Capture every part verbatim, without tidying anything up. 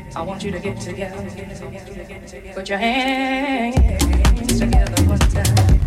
I want you to get together. Put your hands together one time.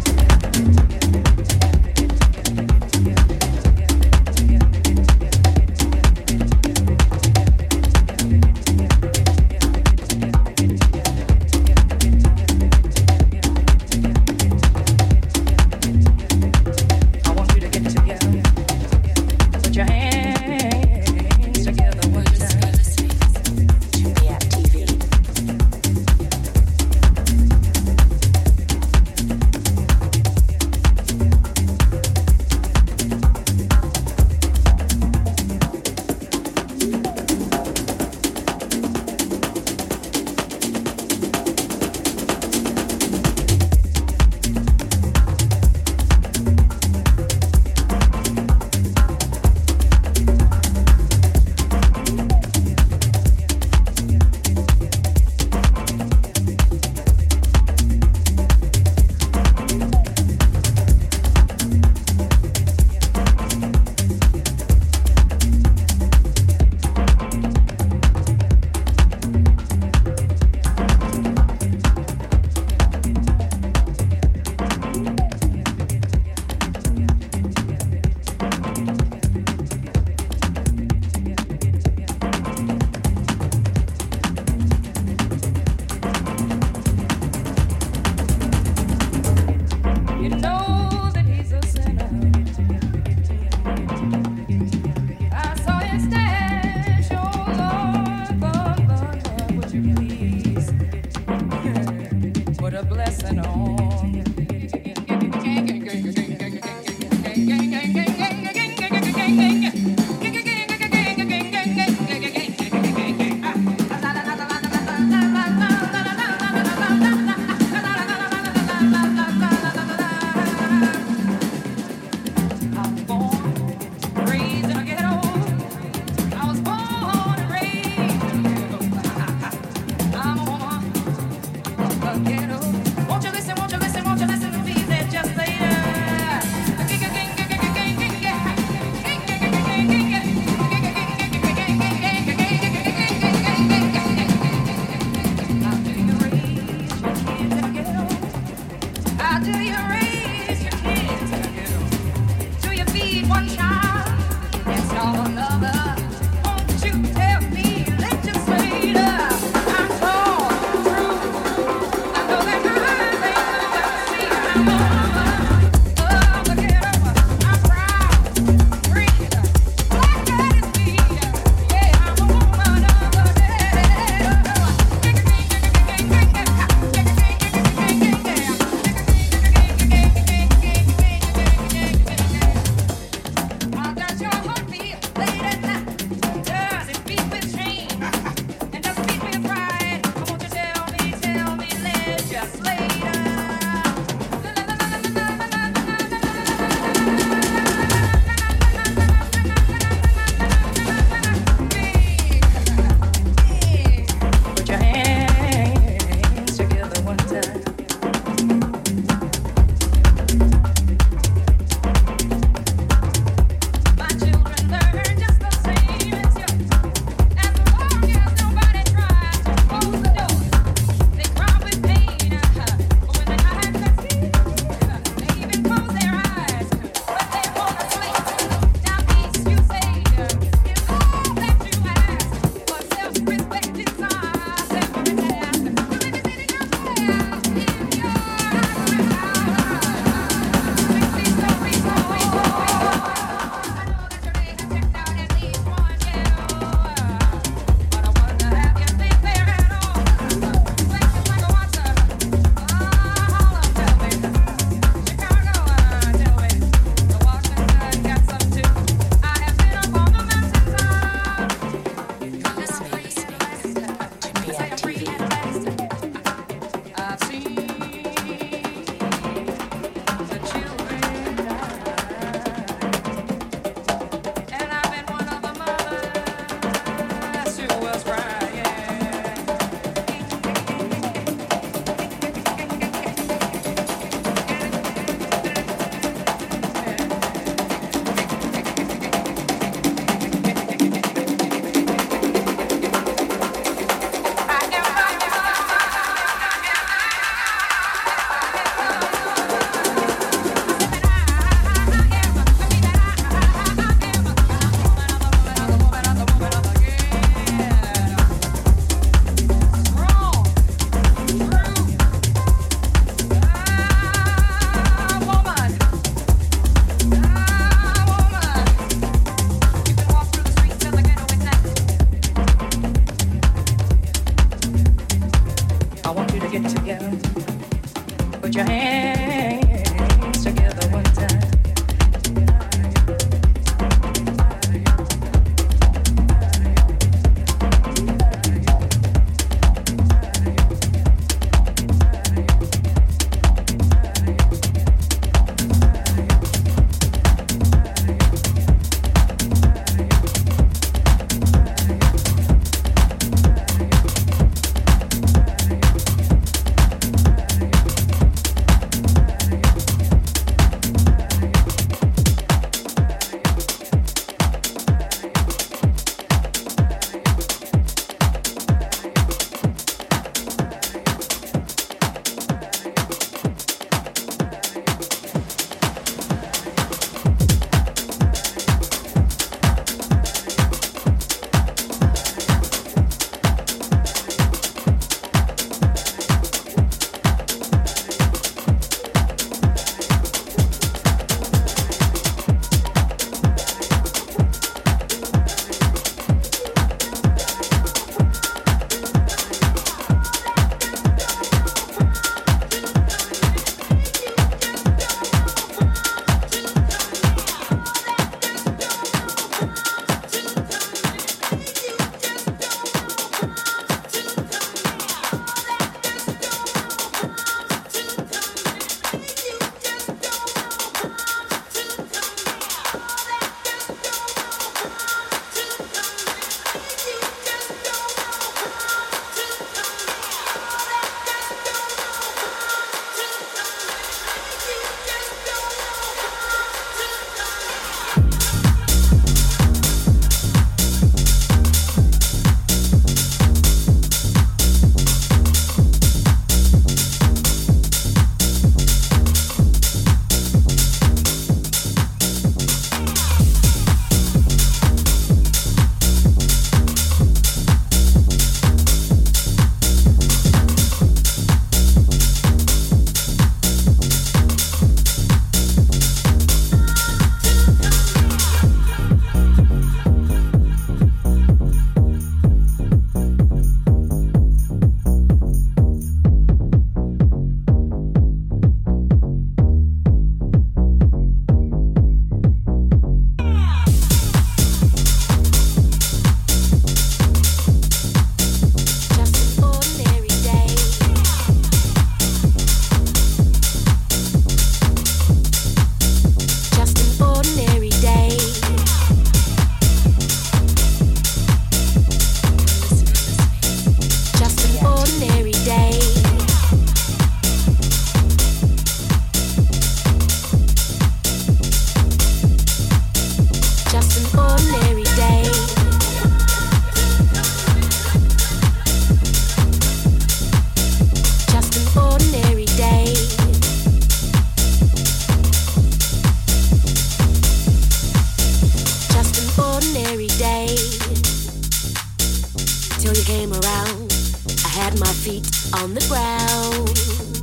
on the ground.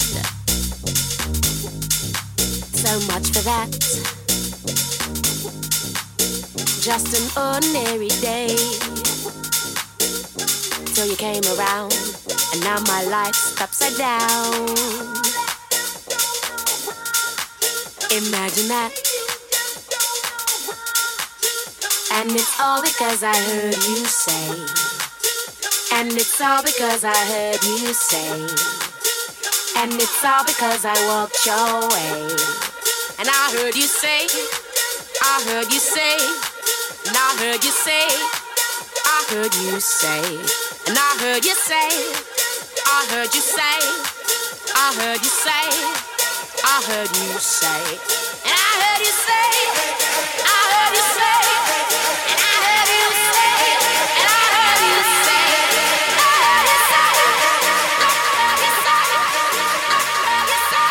So much for that. Just an ordinary day. Till you came around, and now my life's upside down. Imagine that. And it's all because I heard you say. And it's all because I heard you say. And it's all because I walked your way. And I heard you say, I heard you say, and I heard you say, I heard you say, and I heard you say, I heard you say, I heard you say, I heard you say, and I heard you say, I heard you say, and I heard you say, and I heard you say, I heard you say, I heard you say, I heard you say.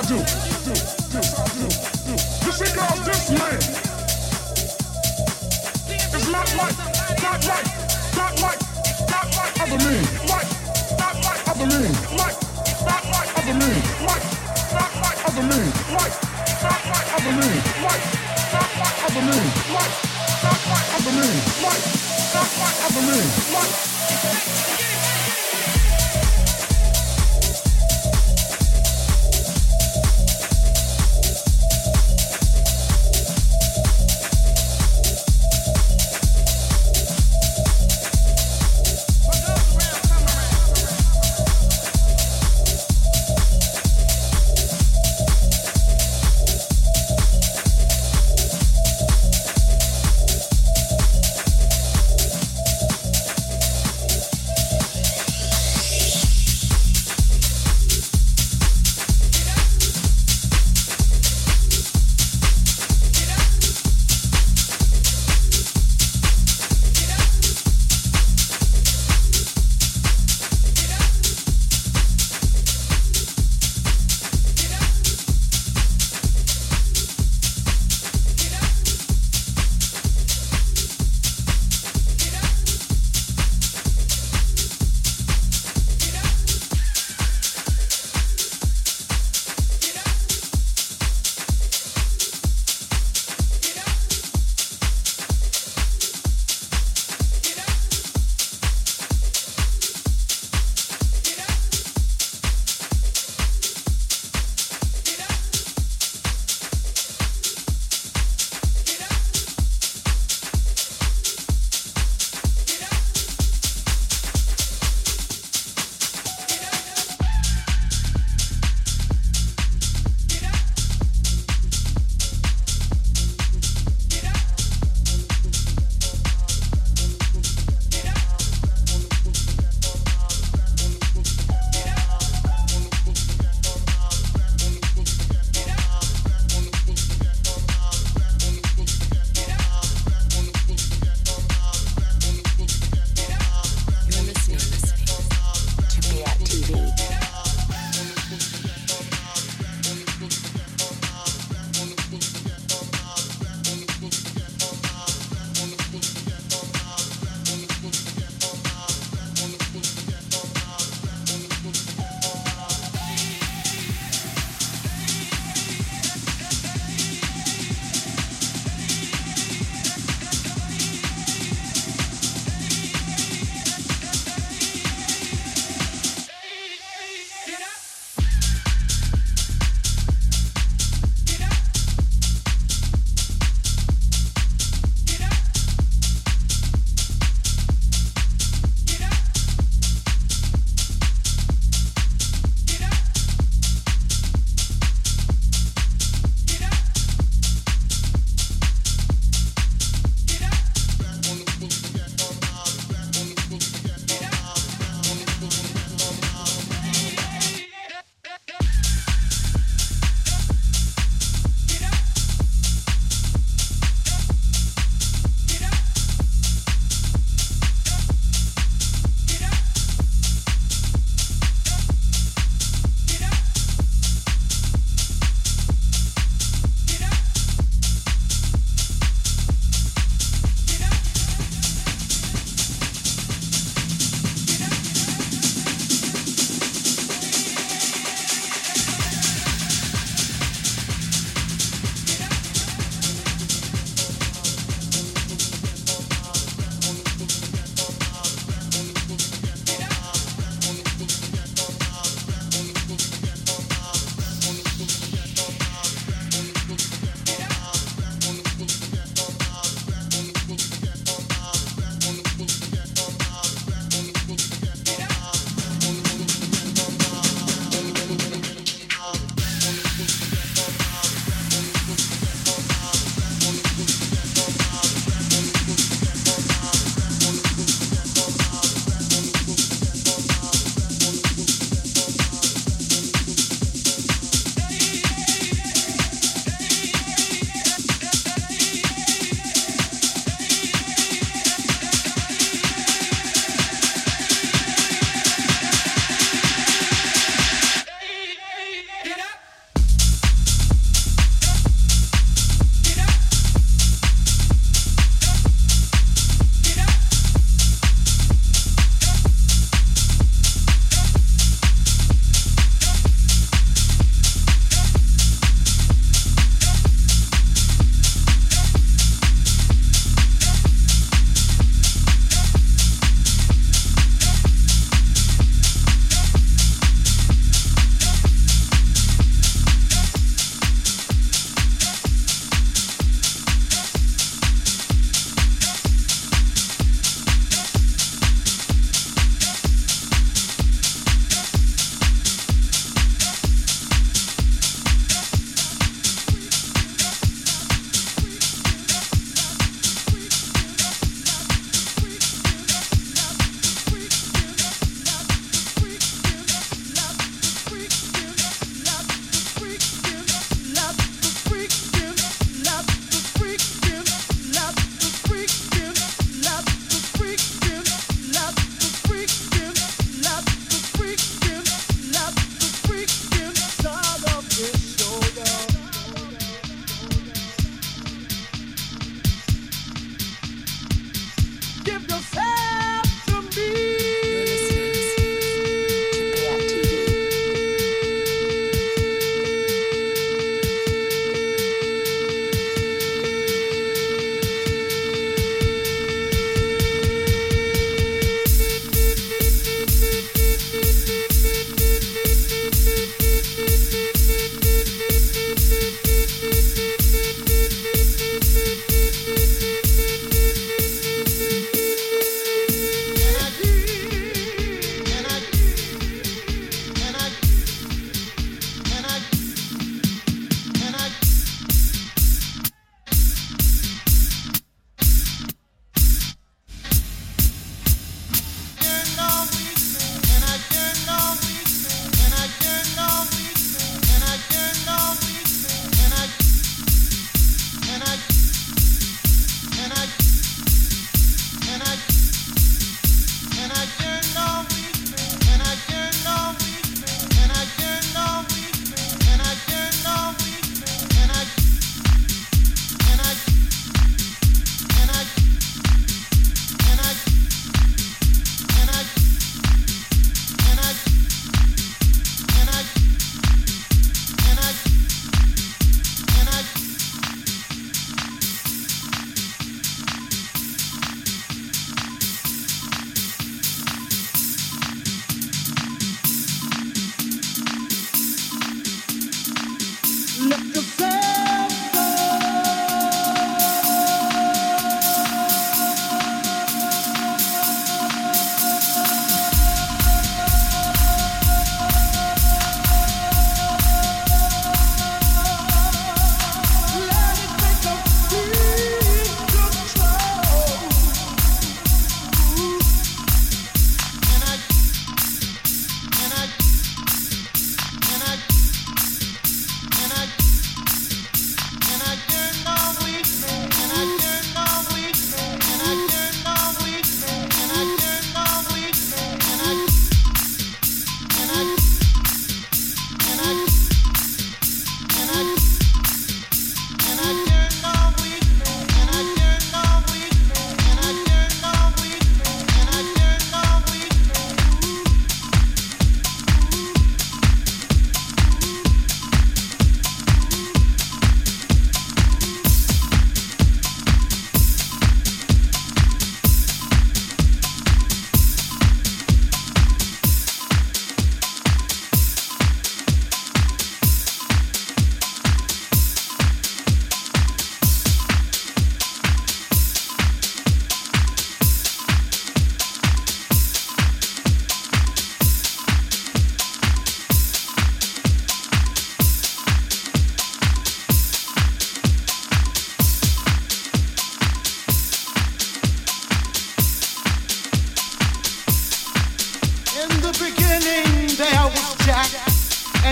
do. You see, girl, this man is not like, not like, not like, not like other men. Like, not like other men. Like, not like other men. Like, not like other men. Like, not like other men. Like, not like other men. Like, not like other men. Like, not like other men. Like.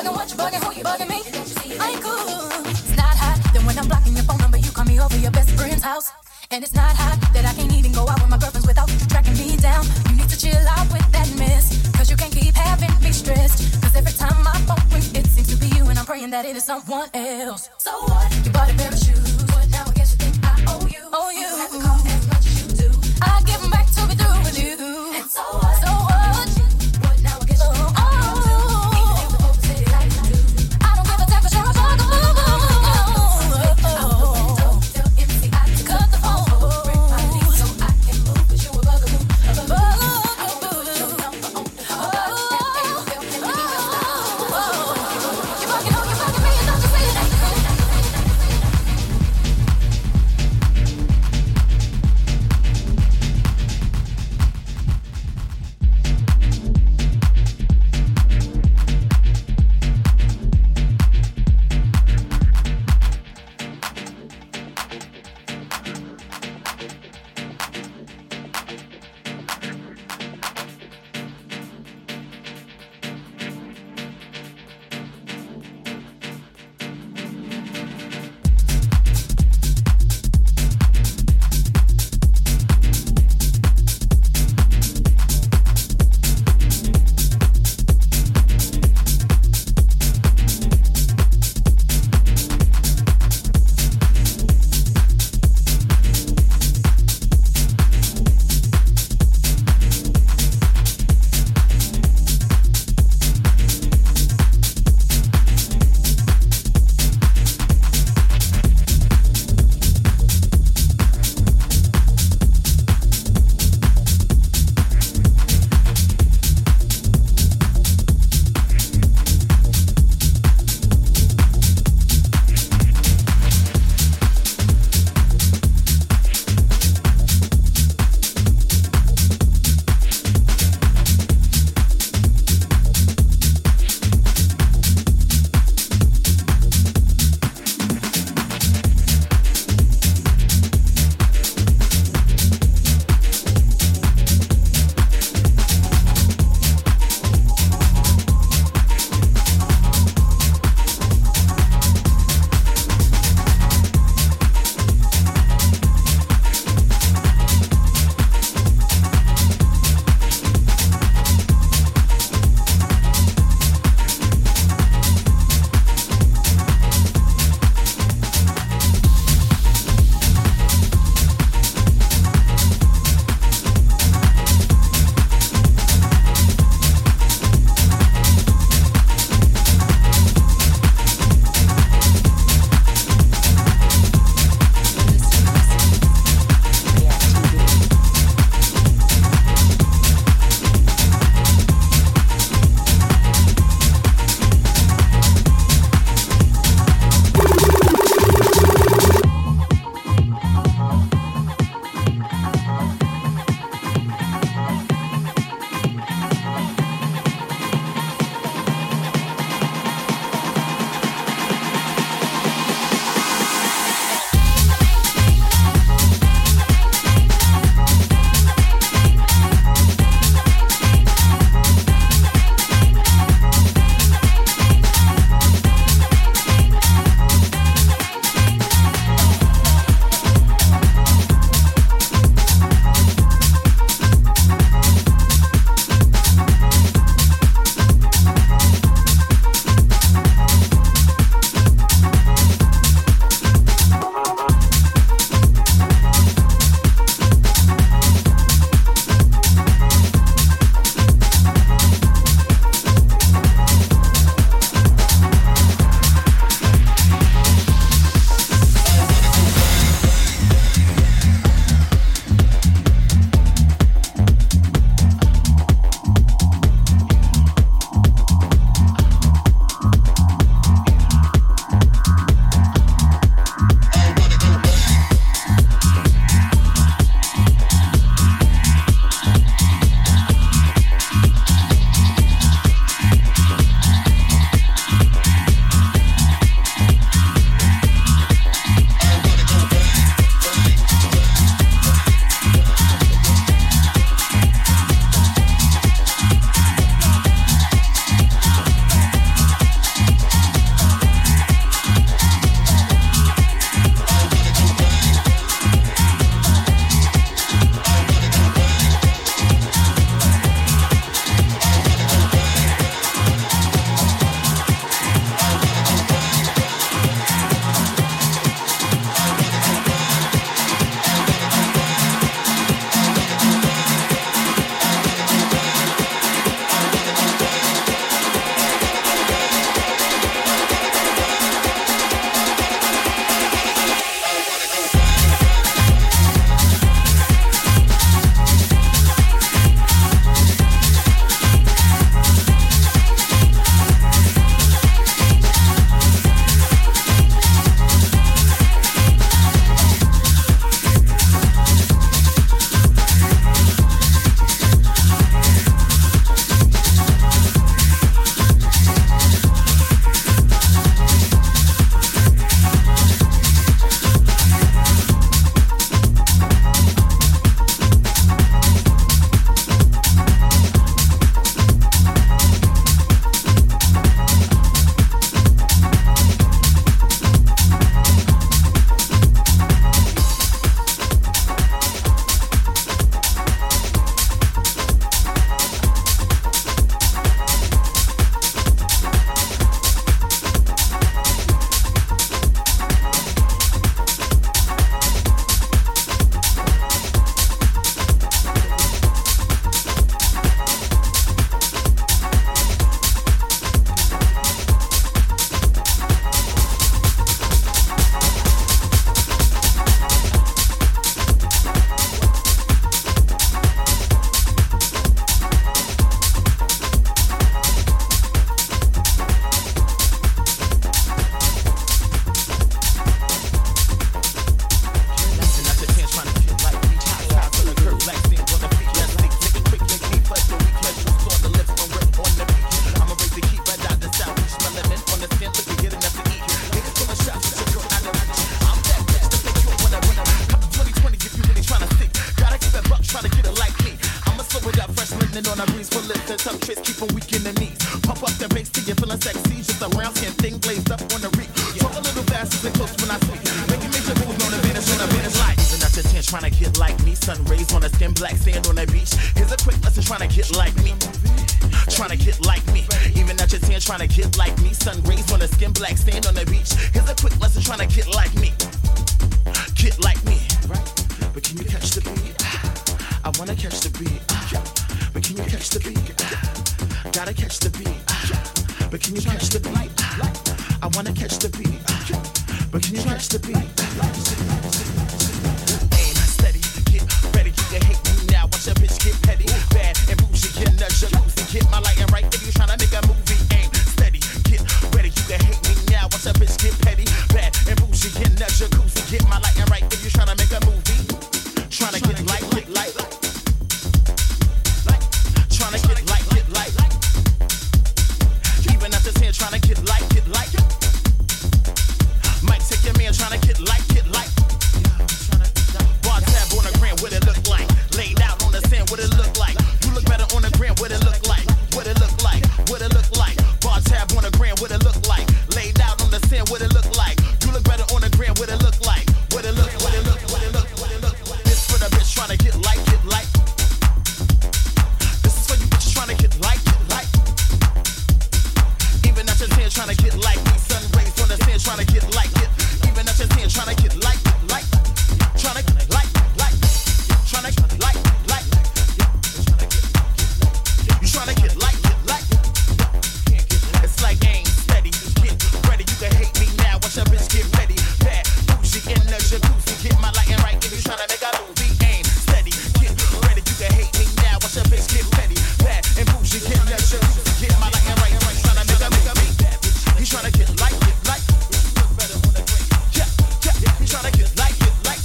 bugging, what you bugging, who you bugging me? I ain't cool. It's not hot. Then when I'm blocking your phone number, you call me over your best friend's house. And it's not hot that I can't even go out with my girlfriends without you tracking me down. You need to chill out with that mess, cause you can't keep having me stressed. Cause every time my phone rings, it seems to be you, and I'm praying that it is someone else. So what? You bought a pair of shoes, but now I guess you think I owe you. Oh, you. You have to call as much as you do. I give them back to be through with you. And so what? So what? But now I guess you think I owe you. Even if the folks say they like you do. I don't give a damn for sure I'm talking about. twist, keep them weak in the knees. Pump up the bass till you're feeling sexy. Just a round skin thing blazed up on the reek. Talk a little fast and close when I speak. Making major moves on the Venus, on the Venus light. Even at your ten, trying to get like me. Sun rays on the skin, black sand on the beach. Here's a quick lesson, trying to get like me. Trying to get like me. Even at your ten, trying to get like me. Sun rays on the skin, black sand on the beach. Here's a quick lesson, trying to get like me. Get like me. But can you catch the beat? I wanna catch the beat. But can you catch the beat? Gotta catch the beat. But can you catch the beat? I wanna catch the beat. But can you catch the beat? Aim steady, get ready. You can hate me now. Watch a bitch get petty, bad and bougie. Get in the jacuzzi, get my light and right. If you tryna make a movie, aim steady, get ready. You can hate me now. Watch a bitch get petty, bad and bougie. Get in the jacuzzi, get my light and right. If you tryna make a movie, tryna get light, get light, tryna get light, get light. Even at this hand, tryna get light, get light. Might take your man, tryna get light, get light. Bar tab on the gram, what it look like? Laid out on the sand, what it look like? You look better on the gram, what it look like? What it look like? What it look like? Bar tab on the gram, what it look like? Laid out on the sand, what it look like? You look better on the gram, what it look like? What it look, what it look, what it look, what it look. This for the bitch tryna get light, get light. This is for you bitches tryna get light, get light. Even at your ten, tryna get light. Me sun rays on the sand, tryna get light, get. Even at your ten, tryna get light, get light. Tryna get light, light. Tryna get light, light. You tryna get light, get light. It's like aim steady, get ready. You can hate me now, watch a bitch get ready. Bad bougie in the jacuzzi, get my light and right. If you tryna make a movie, aim steady, get ready. You can hate me now, watch a bitch get ready. Bad and bougie in the jacuzzi, get my light and right. Tryna make a make a beat. He's tryna get light, get light. Yeah, yeah. He's tryna get light, get light.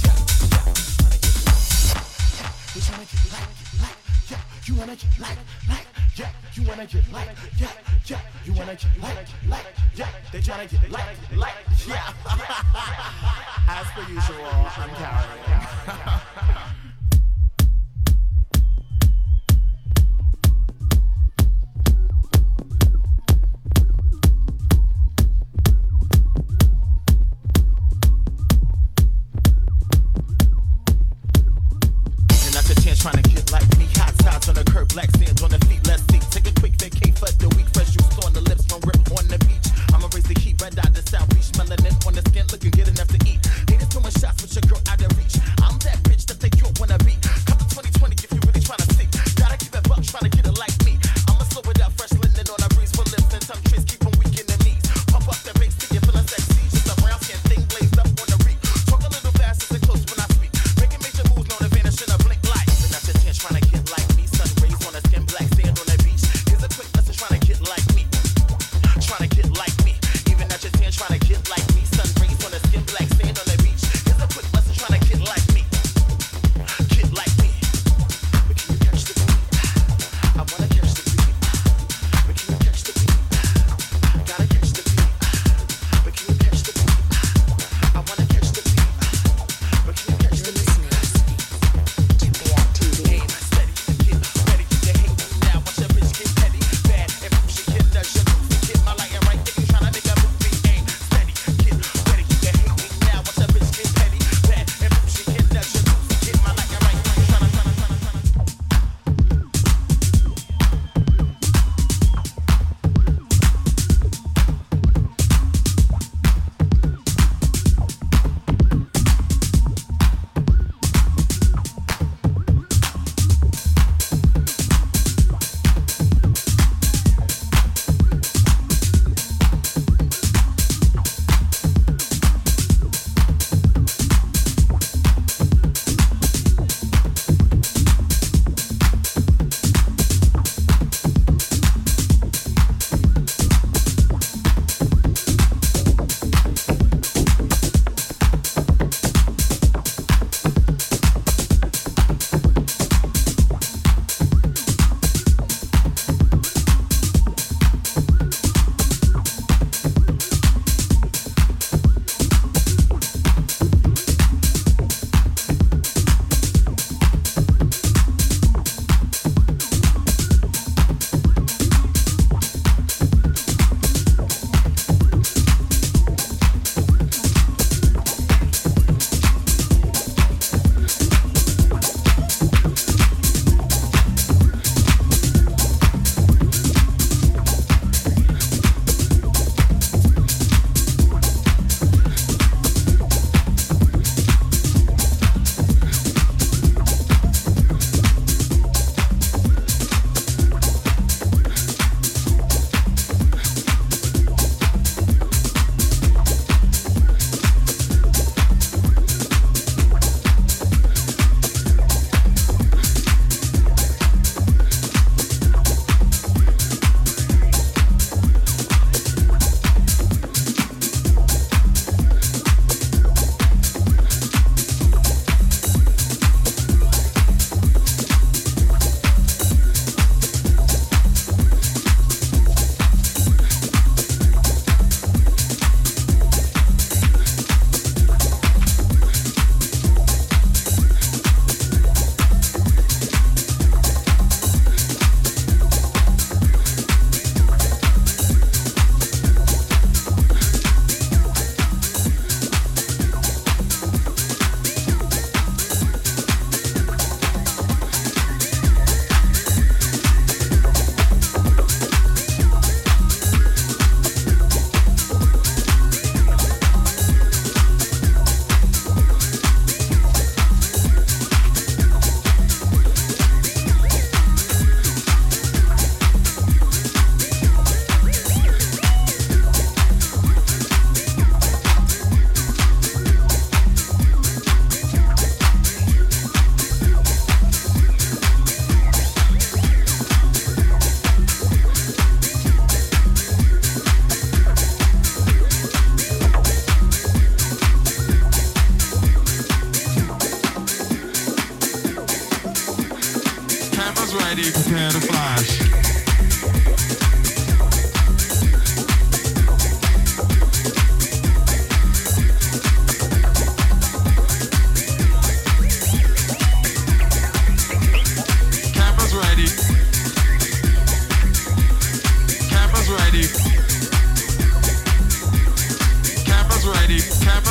He's tryna get light, get light. Yeah, you wanna get light, light. Yeah, you wanna get light, yeah, yeah. You wanna get light, light. Yeah, they tryna get light, light. Yeah. As per usual, I'm carrying. Trying to get like me, hot sides on the curb, black sands on the feet, let's see. Take a quick vacay for the week, fresh juice on the lips from rip on the beach. I'ma raise the heat, red eye, the south beach, melanin on the skin, looking good enough to eat. Haters throwing shots with your girl out of reach. I'm that bitch that they don't wanna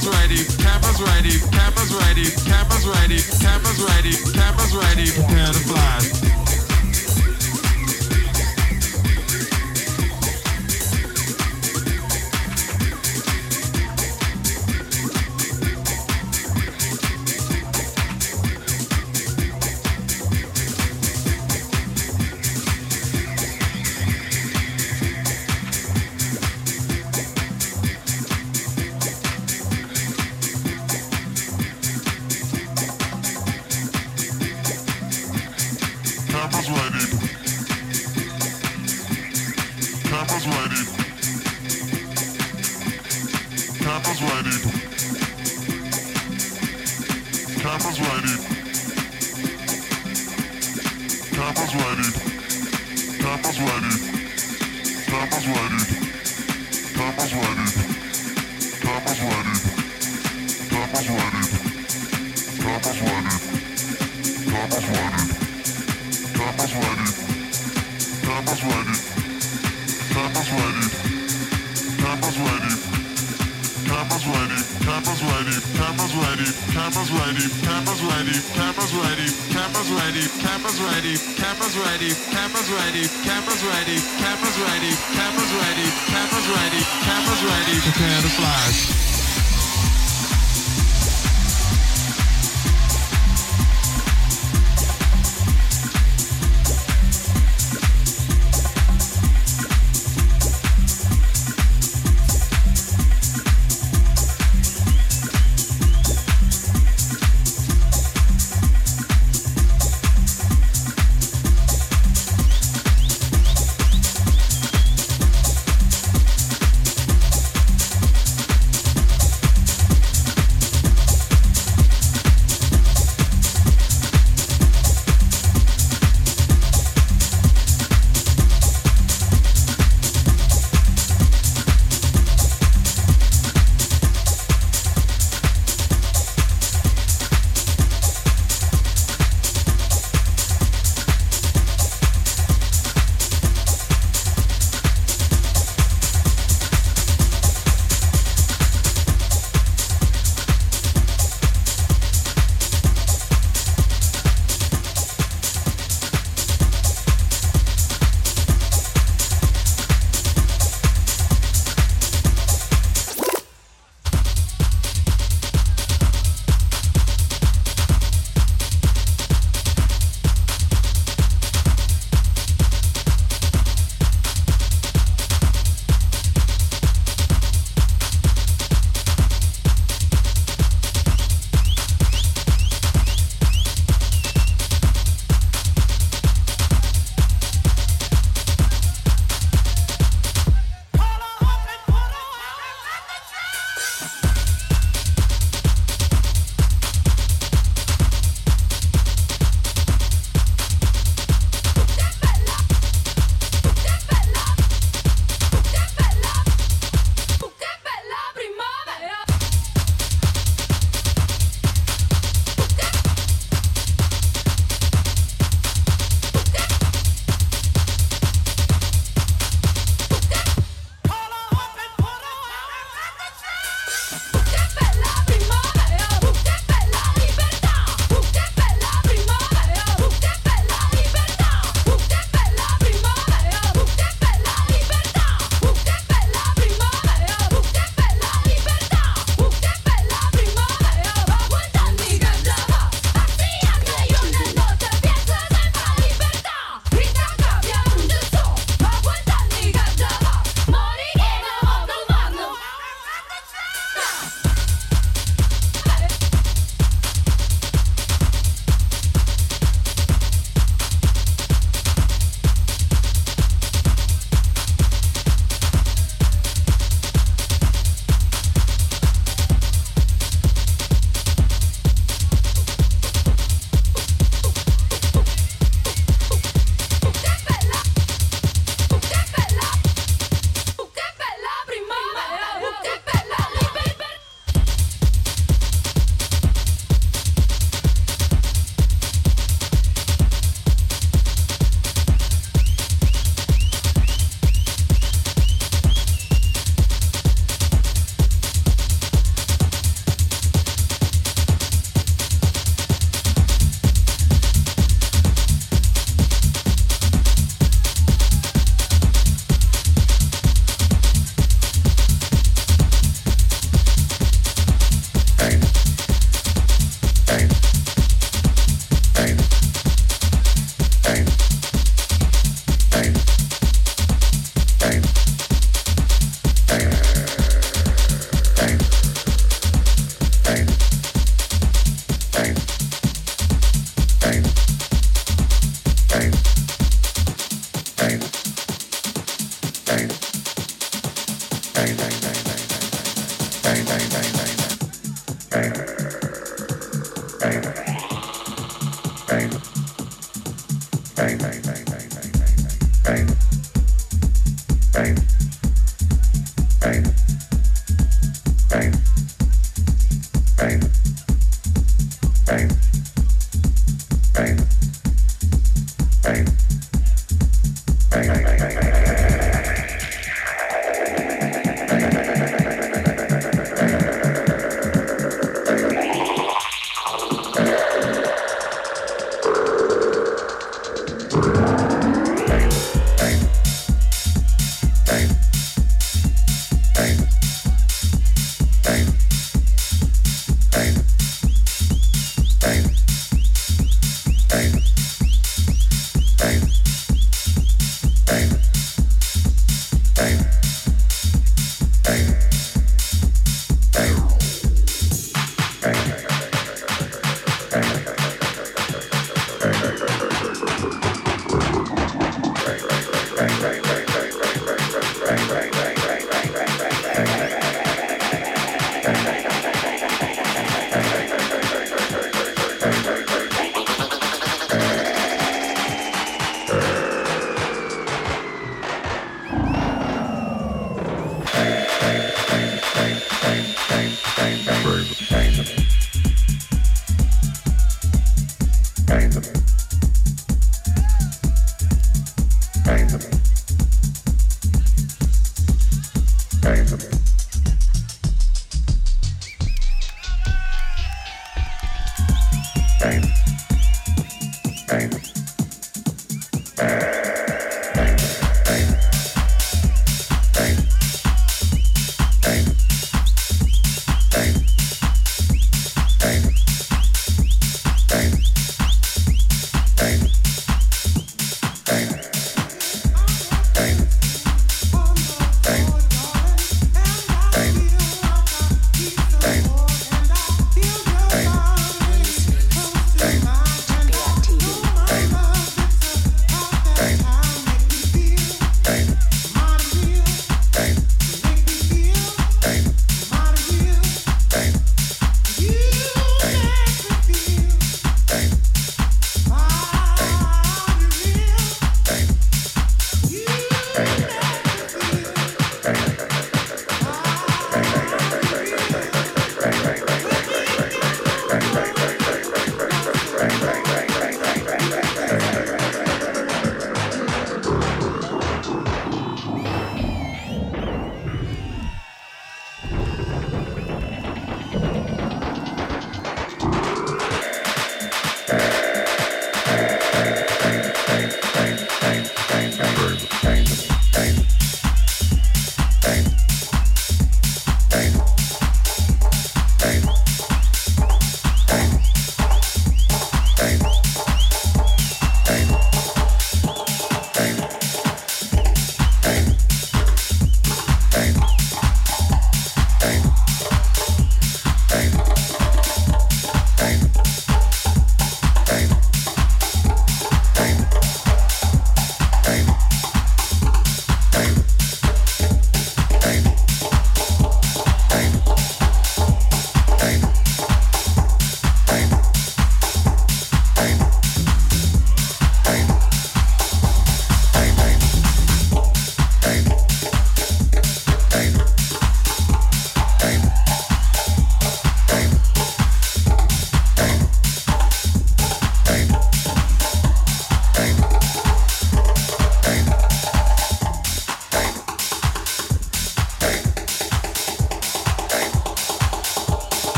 cameras ready, cameras ready, cameras ready, cameras ready, cameras ready, cameras ready, prepare to fly.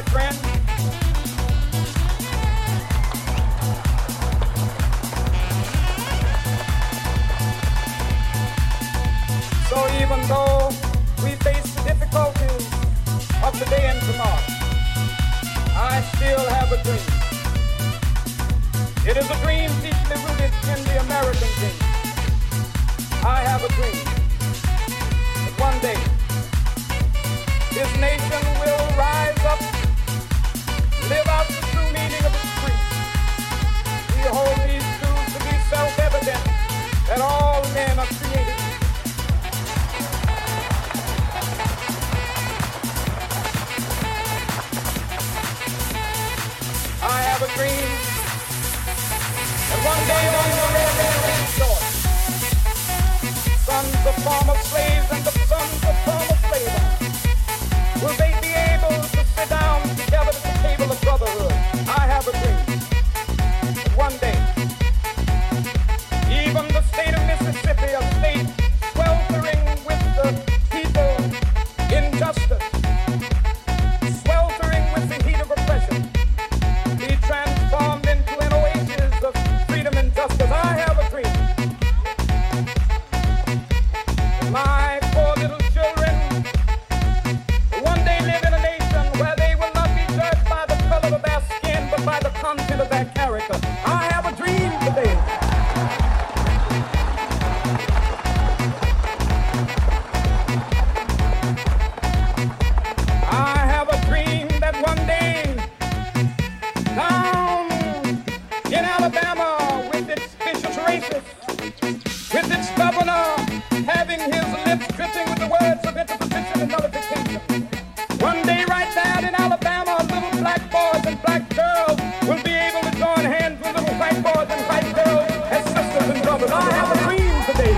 my friend. So even though we face the difficulties of today and tomorrow, I still have a dream. It is a dream deeply rooted in the American dream. I have a dream that one day this nation will rise up, live out the true meaning of its creed. We hold these truths to be self-evident, that all men are created. I have a dream that one day on the railroad shore, sons of former slaves and the sons of former slave owners, will they be able to sit down together at the table of brotherhood? I have a dream that one day, even the state of Mississippi, a state sweltering with the people's injustice, sweltering with the heat of oppression, be transformed into an oasis of freedom and justice. I have a dream. My four little children will one day live in a nation where they will not be judged by the color of their skin, but by the content of their character. I have a dream today. I have a dream that one day, down in Alabama, with its vicious racists, with its governor having his lips dripping with the words of interposition and nullification, one day right there in Alabama, little black boys and black girls will be able to join hands with little white boys and white girls as sisters and brothers. I have a dream today.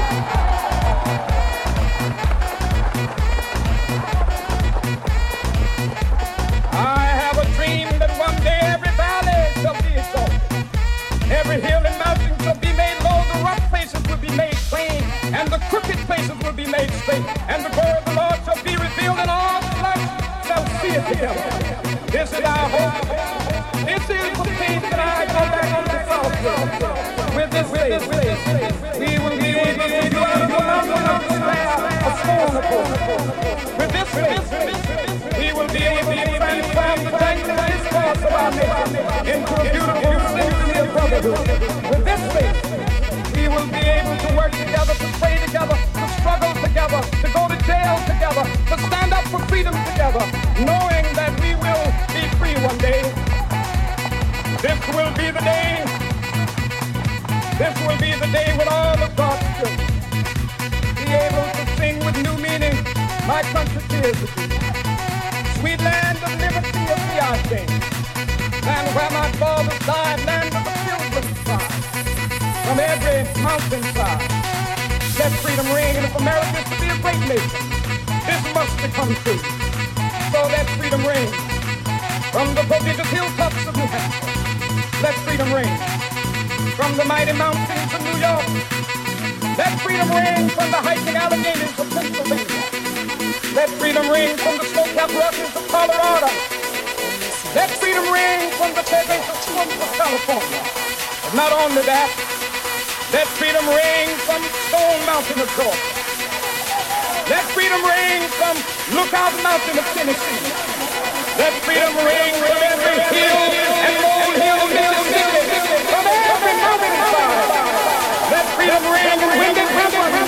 I have a dream that one day every valley shall be exalted, every hill and mountain shall be made low, the rough places will be made plain, and the crooked places will be made straight, and the glory of the Lord shall be revealed, and all flesh shall see it together. This is our hope. This is the faith that I go back on the south with this faith. We will be able to do out of the mountain of despair a stone of hope. With this faith, we will be able to transform the tangled discourse of our nation into a beautiful symphony of brotherhood. With this faith, we will be able to work together, to pray together, to struggle together, to go to jail together, to stand up for freedom together, knowing that we will be free one day. This will be the day. This will be the day when all of God's children be able to sing with new meaning, my country tears with you. Sweet land of liberty of the Archangel, land where my fathers died, land of the pilgrim side. From every mountainside, let freedom ring, and if America is to be a great nation, this must become true. So let freedom ring from the prodigious hilltops of New Hampshire. Let freedom ring from the mighty mountains of New York. Let freedom ring from the hiking Alleghenies of Pennsylvania. Let freedom ring from the snow-capped Rockies of Colorado. Let freedom ring from the Fairbanks swamps of California. But not only that, let freedom ring from Stone Mountain of Georgia. Let freedom ring from Lookout Mountain of Tennessee. Let freedom ring from every hill and molehill of Mississippi. From every mountainside. Let freedom ring and when it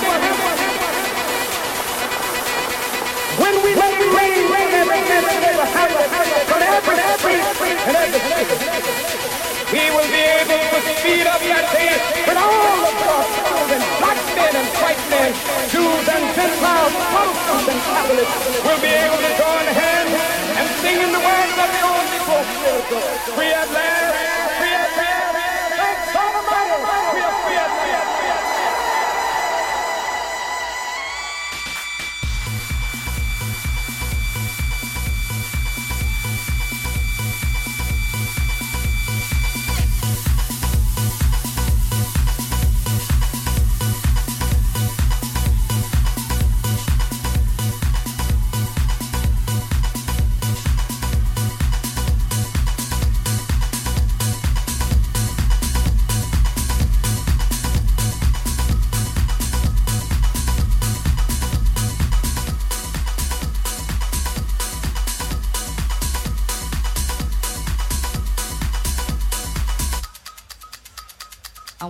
When we when we ring, ring every every from every street and every city, we will be able to speed up that day when all of God's children, black men and white men, Jews and Gentiles, Protestants and Catholics, will be able to join hands and sing in the words of the old Negro spiritual. Free at last, free at last, thanks God Almighty, we are free at last.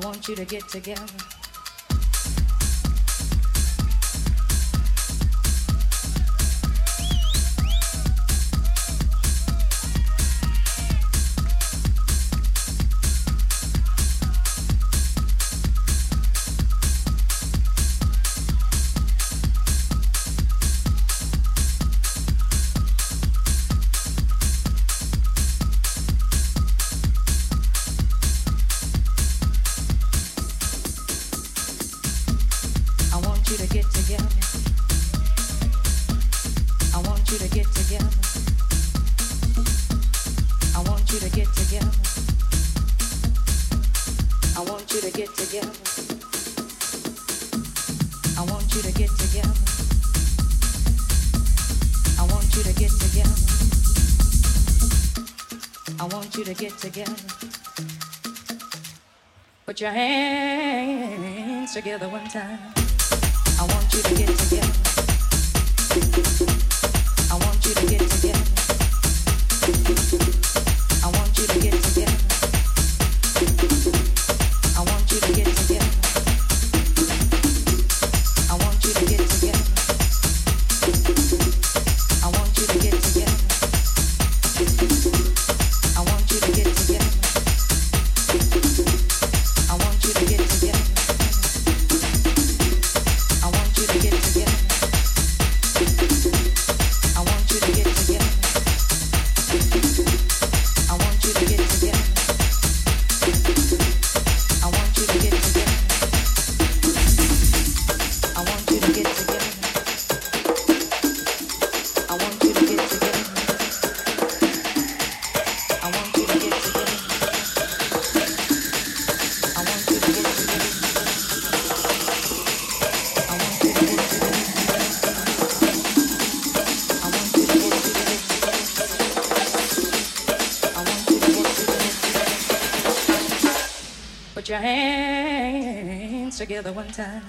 want you to get together. Put your hands together one time. I want you to get together. I want you to get together. I want you to get together. I want you to get together. I want you to get together. I want you to get together. I want you to get together. I want you to get together. I want you to get together. I want you to get together. I want you to get together. I want you to get together. I want you to get together. I want you to get together. I want you to get together. Put your hands together one time.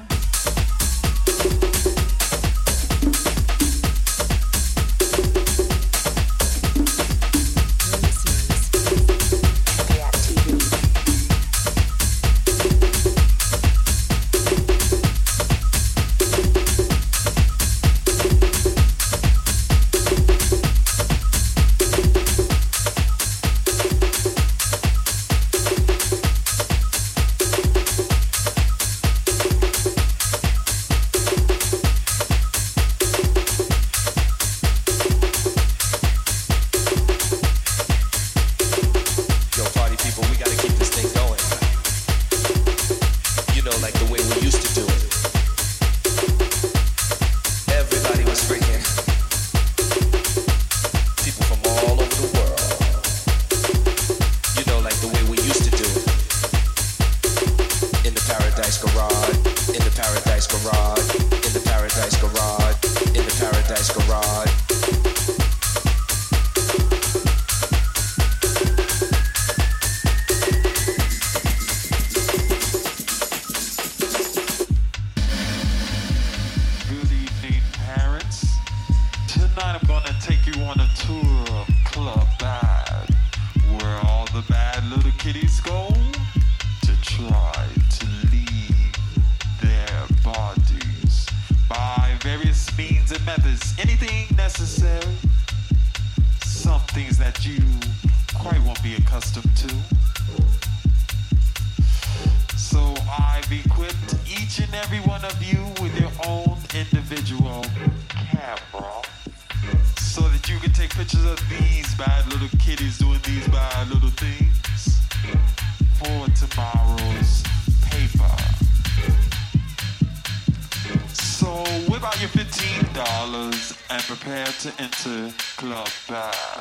To enter Club Bad.